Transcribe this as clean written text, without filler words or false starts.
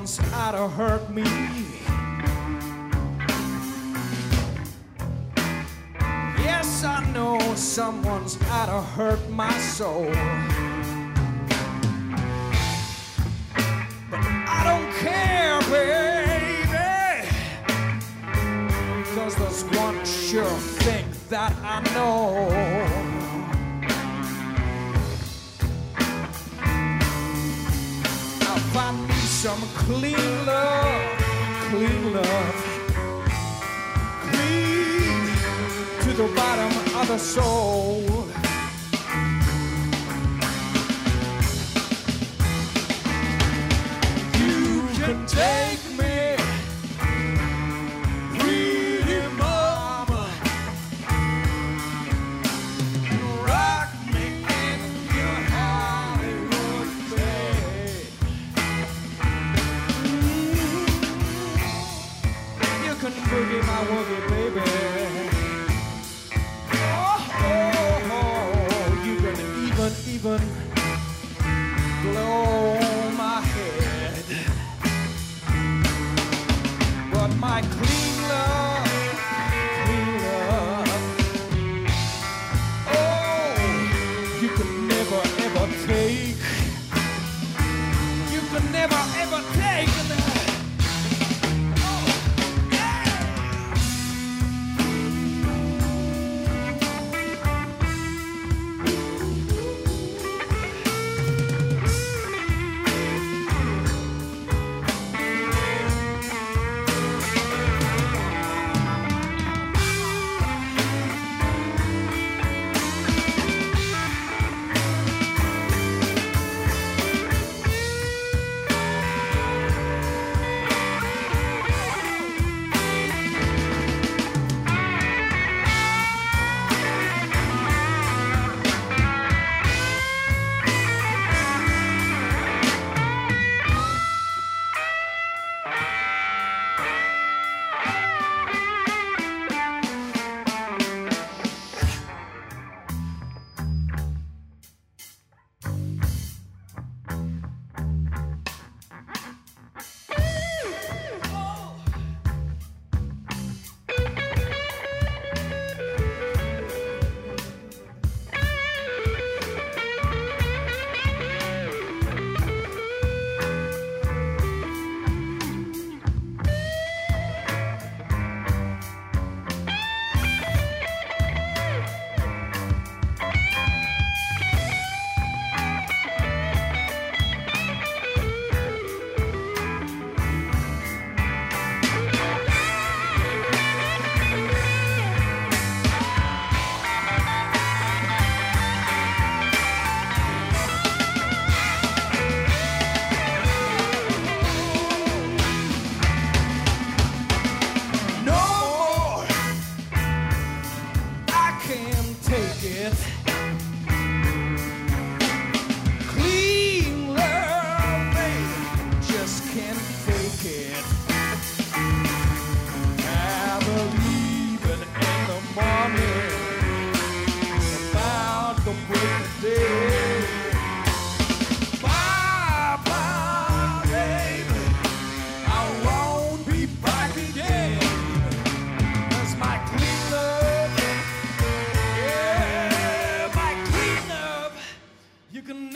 someone's out to hurt me. Yes, I know someone's out to hurt my soul. But I don't care, baby, 'cause there's one sure thing that I know. I'll find me some clean love, clean love, clean to the bottom of the soul. You can take me, pretty mama, and rock me in your Hollywood bed. You can boogie my woogie, baby. Even blow my head, but my clean love, oh, you could never ever take, you could never ever take. Clean love, baby, just can't fake it. I believe in the morning, about the break of day. Bye, bye, baby, I won't be back again. 'Cause my clean love, yeah, my clean love, you can